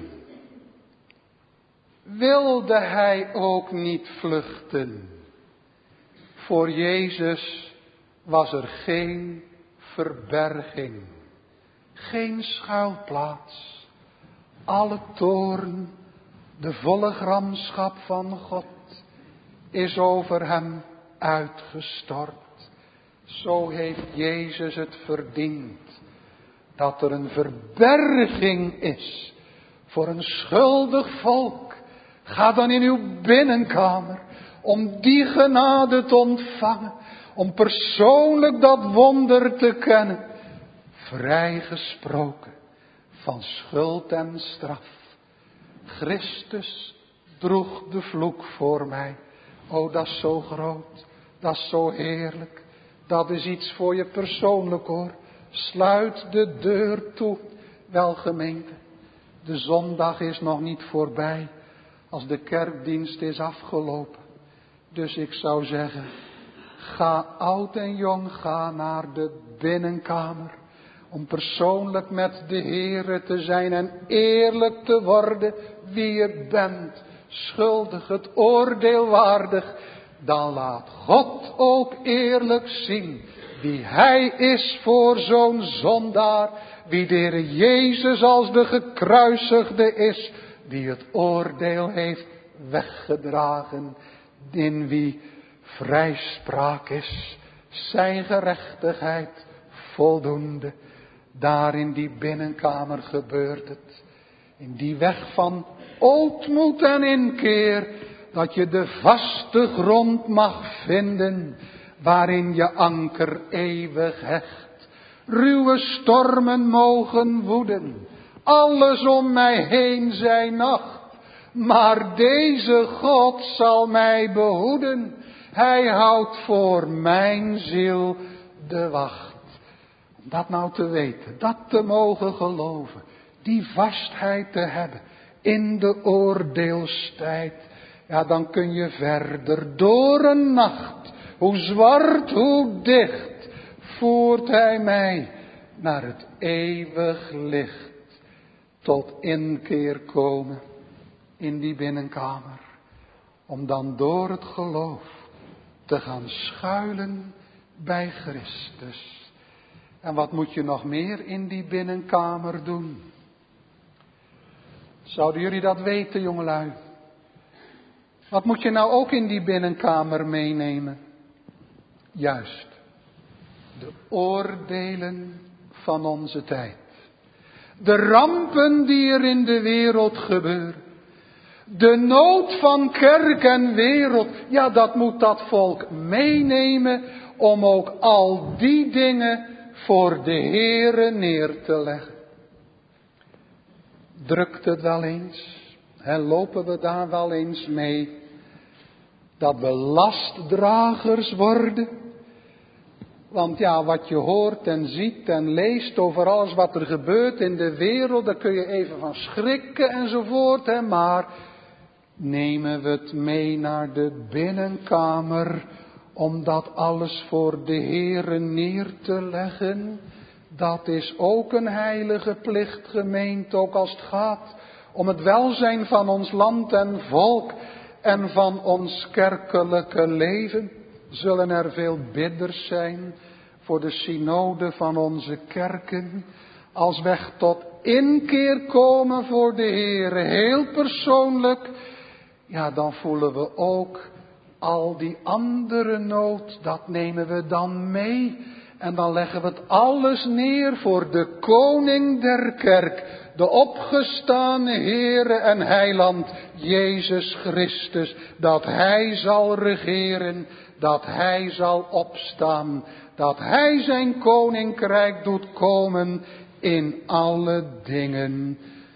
Speaker 1: Wilde hij ook niet vluchten. Voor Jezus was er geen verberging, geen schuilplaats. Alle toorn, de volle gramschap van God is over hem uitgestort. Zo heeft Jezus het verdiend dat er een verberging is voor een schuldig volk. Ga dan in uw binnenkamer om die genade te ontvangen, om persoonlijk dat wonder te kennen. Vrijgesproken van schuld en straf. Christus droeg de vloek voor mij. Oh, dat is zo groot. Dat is zo heerlijk. Dat is iets voor je persoonlijk, hoor. Sluit de deur toe. Wel, gemeente, de zondag is nog niet voorbij als de kerkdienst is afgelopen. Dus ik zou zeggen, ga oud en jong, ga naar de binnenkamer. Om persoonlijk met de Heere te zijn en eerlijk te worden wie je bent. Schuldig, het oordeel waardig. Dan laat God ook eerlijk zien wie hij is voor zo'n zondaar. Wie de Heer Jezus als de gekruisigde is. Die het oordeel heeft weggedragen. In wie vrijspraak is. Zijn gerechtigheid voldoende. Daar in die binnenkamer gebeurt het. In die weg van ootmoed en inkeer. Dat je de vaste grond mag vinden. Waarin je anker eeuwig hecht. Ruwe stormen mogen woeden. alles om mij heen zij nacht. Maar deze God zal mij behoeden. Hij houdt voor mijn ziel de wacht. Om dat nou te weten, dat te mogen geloven. Die vastheid te hebben in de oordeelstijd. Ja, dan kun je verder door een nacht. Hoe zwart, hoe dicht, voert hij mij naar het eeuwig licht. Tot inkeer komen in die binnenkamer. Om dan door het geloof te gaan schuilen bij Christus. En wat moet je nog meer in die binnenkamer doen? Zouden jullie dat weten, jongelui? Wat moet je nou ook in die binnenkamer meenemen? Juist, de oordelen van onze tijd. De rampen die er in de wereld gebeuren. De nood van kerk en wereld. Ja, dat moet dat volk meenemen om ook al die dingen voor de Heere neer te leggen. Drukt het wel eens? En lopen we daar wel eens mee? Dat we lastdragers worden? Want ja, wat je hoort en ziet en leest over alles wat er gebeurt in de wereld, daar kun je even van schrikken enzovoort. Hè? Maar nemen we het mee naar de binnenkamer om dat alles voor de Heere neer te leggen? Dat is ook een heilige plicht, gemeente, ook als het gaat om het welzijn van ons land en volk en van ons kerkelijke leven. Zullen er veel bidders zijn voor de synode van onze kerken, als weg tot inkeer komen voor de Heere, heel persoonlijk. Ja, dan voelen we ook al die andere nood, dat nemen we dan mee. En dan leggen we het alles neer voor de koning der kerk, de opgestane Heere en Heiland, Jezus Christus. Dat Hij zal regeren, dat Hij zal opstaan, dat Hij zijn koninkrijk doet komen in alle dingen.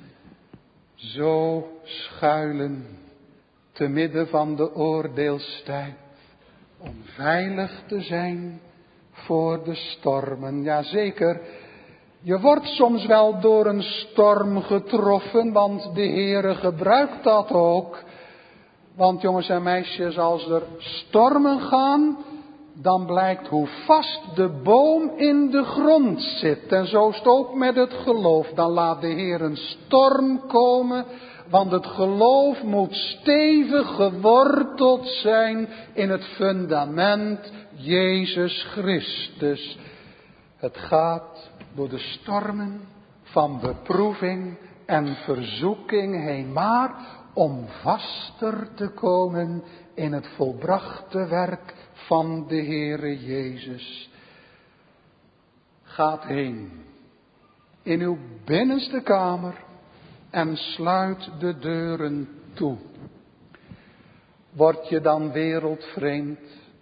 Speaker 1: Zo schuilen te midden van de oordeelstijd, om veilig te zijn voor de stormen. Jazeker, je wordt soms wel door een storm getroffen, want de Heere gebruikt dat ook. Want jongens en meisjes, als er stormen gaan, dan blijkt hoe vast de boom in de grond zit. En zo is het ook met het geloof. Dan laat de Heer een storm komen, want het geloof moet stevig geworteld zijn in het fundament Jezus Christus. Het gaat door de stormen van beproeving en verzoeking heen, maar om vaster te komen in het volbrachte werk van de Heere Jezus. Gaat heen in uw binnenste kamer en sluit de deuren toe. Word je dan wereldvreemd?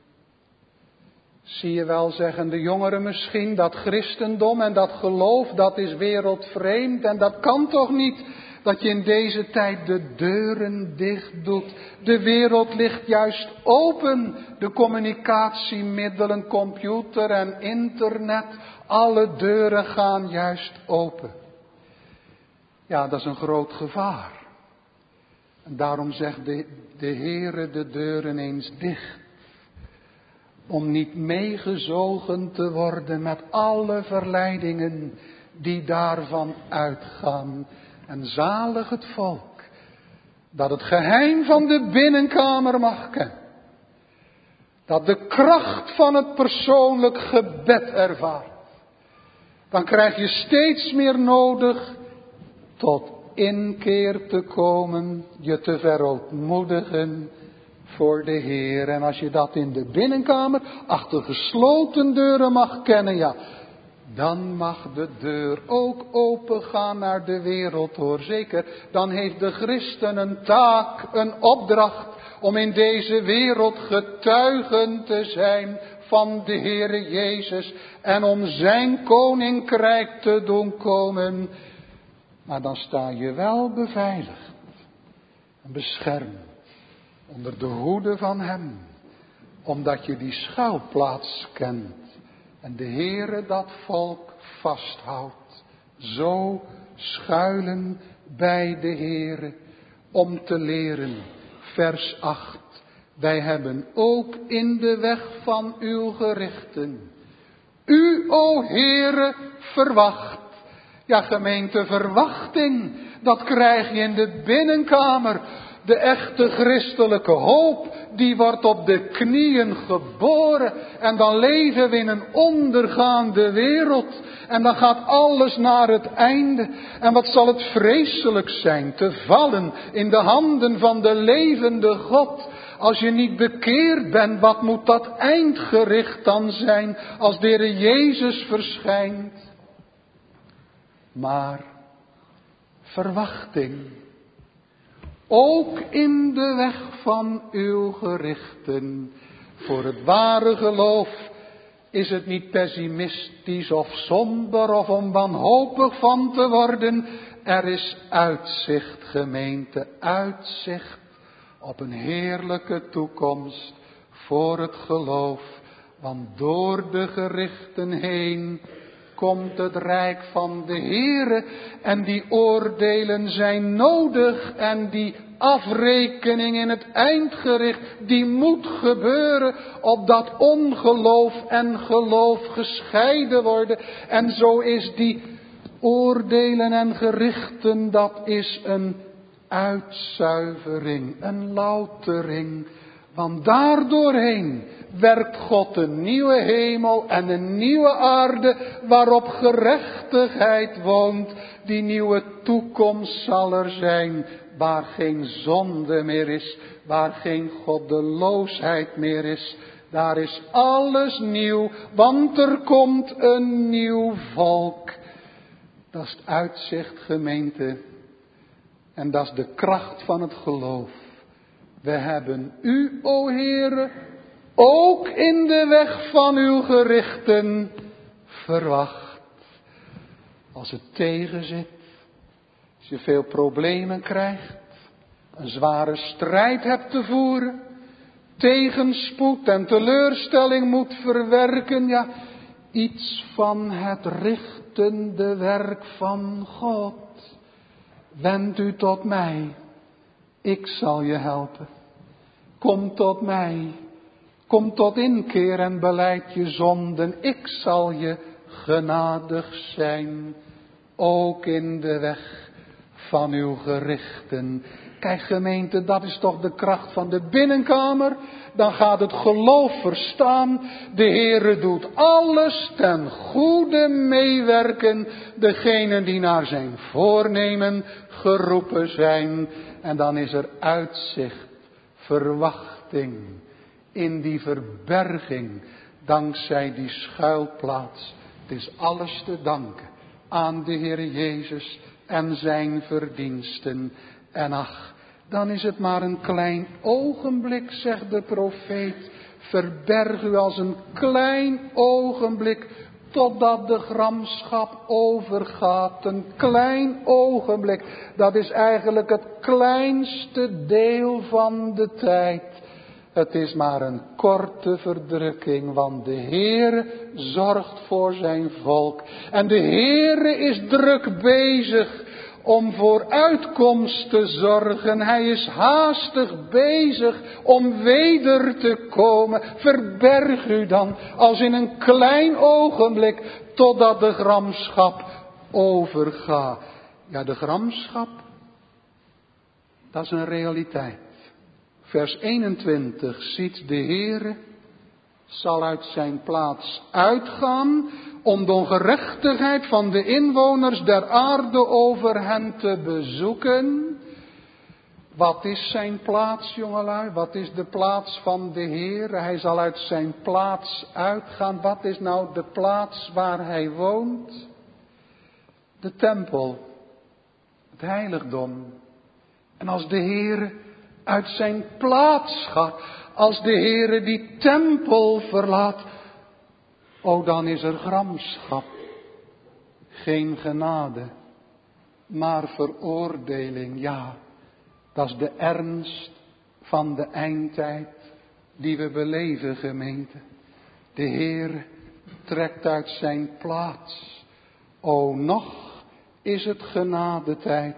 Speaker 1: Zie je wel, zeggen de jongeren misschien, dat christendom en dat geloof, dat is wereldvreemd. En dat kan toch niet, dat je in deze tijd de deuren dicht doet. De wereld ligt juist open. De communicatiemiddelen, computer en internet, alle deuren gaan juist open. Ja, dat is een groot gevaar. En daarom zegt de Heere de deuren eens dicht. Om niet meegezogen te worden met alle verleidingen die daarvan uitgaan. En zalig het volk dat het geheim van de binnenkamer mag kennen. Dat de kracht van het persoonlijk gebed ervaart. Dan krijg je steeds meer nodig tot inkeer te komen, je te verootmoedigen voor de Heer. En als je dat in de binnenkamer achter gesloten deuren mag kennen, ja, dan mag de deur ook opengaan naar de wereld, hoor. Zeker, dan heeft de christen een taak, een opdracht om in deze wereld getuigen te zijn van de Heere Jezus en om zijn koninkrijk te doen komen. Maar dan sta je wel beveiligd en beschermd onder de hoede van hem. Omdat je die schuilplaats kent en de Heere dat volk vasthoudt. Zo schuilen bij de Heere om te leren. Vers 8. Wij hebben ook in de weg van uw gerichten u, o Heere, verwacht. Ja, gemeente, verwachting, dat krijg je in de binnenkamer. De echte christelijke hoop, die wordt op de knieën geboren. En dan leven we in een ondergaande wereld. En dan gaat alles naar het einde. En wat zal het vreselijk zijn te vallen in de handen van de levende God. Als je niet bekeerd bent, wat moet dat eindgericht dan zijn als de Heer Jezus verschijnt? Maar verwachting, ook in de weg van uw gerichten. Voor het ware geloof is het niet pessimistisch of somber of om wanhopig van te worden. Er is uitzicht, gemeente, uitzicht op een heerlijke toekomst voor het geloof. Want door de gerichten heen komt het rijk van de Heere. En die oordelen zijn nodig. En die afrekening in het eindgericht, die moet gebeuren. Opdat ongeloof en geloof gescheiden worden. En zo is die oordelen en gerichten, dat is een uitzuivering, een loutering. Want daardoorheen werkt God een nieuwe hemel en een nieuwe aarde waarop gerechtigheid woont. Die nieuwe toekomst zal er zijn waar geen zonde meer is, waar geen goddeloosheid meer is. Daar is alles nieuw, want er komt een nieuw volk. Dat is het uitzicht, gemeente. En dat is de kracht van het geloof. We hebben u, o Heere, ook in de weg van uw gerichten verwacht. Als het tegenzit, als je veel problemen krijgt, een zware strijd hebt te voeren, tegenspoed en teleurstelling moet verwerken, ja, iets van het richtende werk van God. Wend u tot mij, ik zal je helpen. Kom tot mij, kom tot inkeer en belijd je zonden. Ik zal je genadig zijn, ook in de weg van uw gerichten. Kijk gemeente, dat is toch de kracht van de binnenkamer. Dan gaat het geloof verstaan. De Heere doet alles ten goede meewerken. Degenen die naar zijn voornemen geroepen zijn. En dan is er uitzicht, verwachting in die verberging. Dankzij die schuilplaats. Het is alles te danken aan de Heer Jezus en zijn verdiensten. En ach, dan is het maar een klein ogenblik, zegt de profeet. Verberg u als een klein ogenblik, totdat de gramschap overgaat. Een klein ogenblik, dat is eigenlijk het kleinste deel van de tijd. Het is maar een korte verdrukking, want de Heere zorgt voor zijn volk. En de Heere is druk bezig om voor uitkomst te zorgen. Hij is haastig bezig om weder te komen. Verberg u dan als in een klein ogenblik, totdat de gramschap overgaat. Ja, de gramschap, dat is een realiteit. Vers 21, ziet de Heere, zal uit zijn plaats uitgaan om de ongerechtigheid van de inwoners der aarde over hen te bezoeken. Wat is zijn plaats, jongelui? Wat is de plaats van de Heere? Hij zal uit zijn plaats uitgaan. Wat is nou de plaats waar hij woont? De tempel, het heiligdom. En als de Heere uit zijn plaats gaat, als de Heere die tempel verlaat, dan is er gramschap, geen genade, maar veroordeling, ja, dat is de ernst van de eindtijd die we beleven, gemeente. De Heer trekt uit zijn plaats. O, nog is het genadetijd.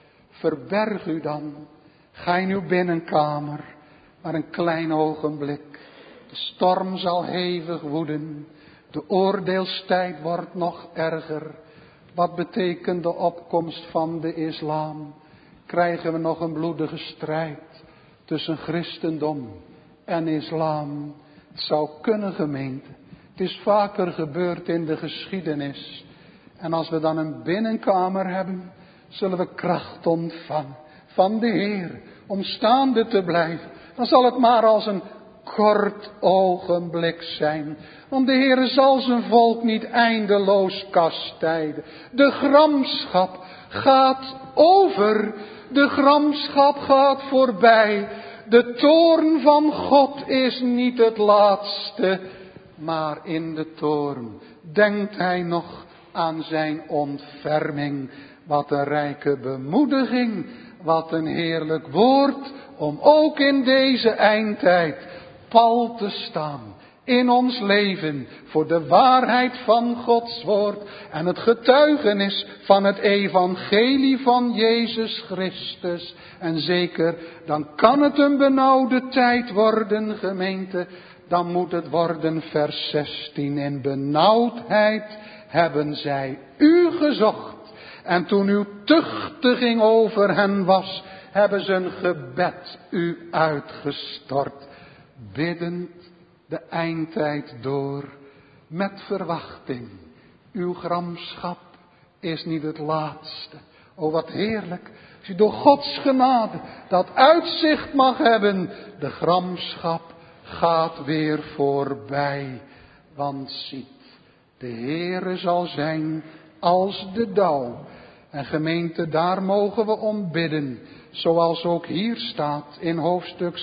Speaker 1: Verberg u dan. Ga in uw binnenkamer. Maar een klein ogenblik. De storm zal hevig woeden. De oordeelstijd wordt nog erger. Wat betekent de opkomst van de islam? Krijgen we nog een bloedige strijd tussen christendom en islam? Het zou kunnen, gemeente. Het is vaker gebeurd in de geschiedenis. En als we dan een binnenkamer hebben, zullen we kracht ontvangen van de Heer om staande te blijven. Dan zal het maar als een kort ogenblik zijn. Want de Heer zal zijn volk niet eindeloos kastijden. De gramschap gaat over. De gramschap gaat voorbij. De toorn van God is niet het laatste. Maar in de toorn denkt hij nog aan zijn ontferming. Wat een rijke bemoediging. Wat een heerlijk woord om ook in deze eindtijd pal te staan in ons leven voor de waarheid van Gods woord en het getuigenis van het evangelie van Jezus Christus. En zeker, dan kan het een benauwde tijd worden, gemeente. Dan moet het worden vers 16. In benauwdheid hebben zij u gezocht. En toen uw tuchtiging over hen was, hebben ze een gebed u uitgestort. Biddend de eindtijd door, met verwachting. Uw gramschap is niet het laatste. O, wat heerlijk, als u door Gods genade dat uitzicht mag hebben. De gramschap gaat weer voorbij. Want ziet, de Heere zal zijn als de dauw. En gemeente, daar mogen we om bidden. Zoals ook hier staat in hoofdstuk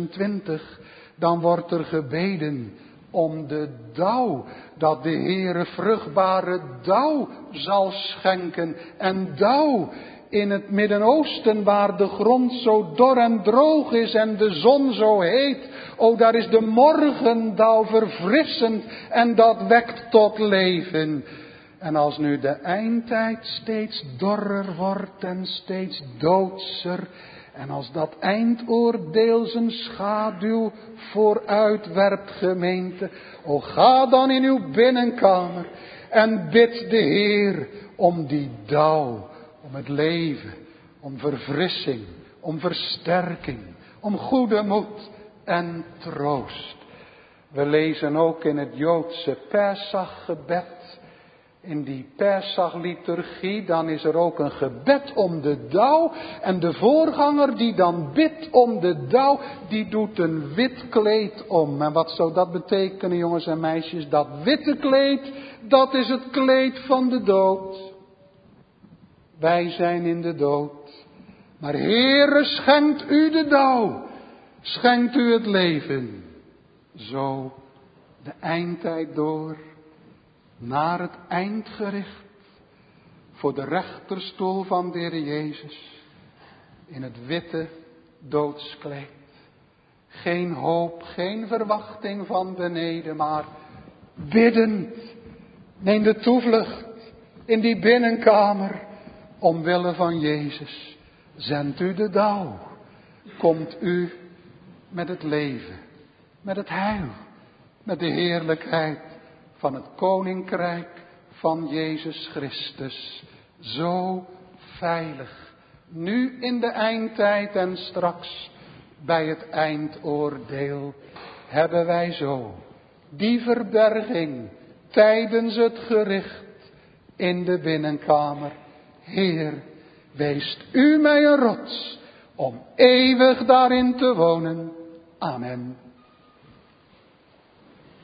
Speaker 1: 26. Dan wordt er gebeden om de dauw. Dat de Heere vruchtbare dauw zal schenken. En dauw in het Midden-Oosten waar de grond zo dor en droog is en de zon zo heet. O, daar is de morgendauw verfrissend en dat wekt tot leven. En als nu de eindtijd steeds dorrer wordt en steeds doodser. En als dat eindoordeel zijn schaduw vooruitwerpt, gemeente. O, ga dan in uw binnenkamer en bid de Heer om die dauw. Om het leven, om verfrissing, om versterking, om goede moed en troost. We lezen ook in het Joodse Pesachgebed. In die Pesach-liturgie, dan is er ook een gebed om de dauw. En de voorganger die dan bidt om de dauw, die doet een wit kleed om. En wat zou dat betekenen, jongens en meisjes? Dat witte kleed, dat is het kleed van de dood. Wij zijn in de dood. Maar Heere, schenkt u de dauw. Schenkt u het leven. Zo de eindtijd door. Naar het eind gericht. Voor de rechterstoel van de Heer Jezus. In het witte doodskleed. Geen hoop, geen verwachting van beneden. Maar biddend. Neem de toevlucht in die binnenkamer. Omwille van Jezus, zendt u de dauw. Komt u met het leven, met het heil, met de heerlijkheid van het koninkrijk van Jezus Christus. Zo veilig, nu in de eindtijd en straks bij het eindoordeel, hebben wij zo die verberging tijdens het gericht in de binnenkamer. Heer, weest u mij een rots om eeuwig daarin te wonen. Amen.